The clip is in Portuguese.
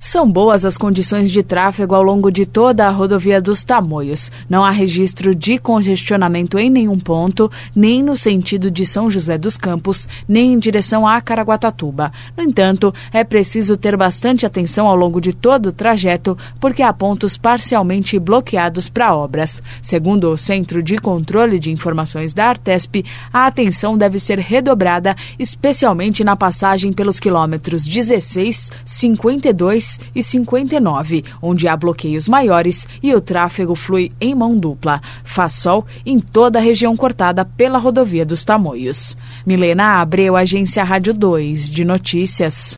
São boas as condições de tráfego ao longo de toda a rodovia dos Tamoios. Não há registro de congestionamento em nenhum ponto, nem no sentido de São José dos Campos, nem em direção a Caraguatatuba. No entanto, é preciso ter bastante atenção ao longo de todo o trajeto, porque há pontos parcialmente bloqueados para obras. Segundo o Centro de Controle de Informações da Artesp, a atenção deve ser redobrada, especialmente na passagem pelos quilômetros 16, 52 e 59, onde há bloqueios maiores e o tráfego flui em mão dupla. Faz sol em toda a região cortada pela rodovia dos Tamoios. Milena Abreu, Agência Rádio 2 de Notícias.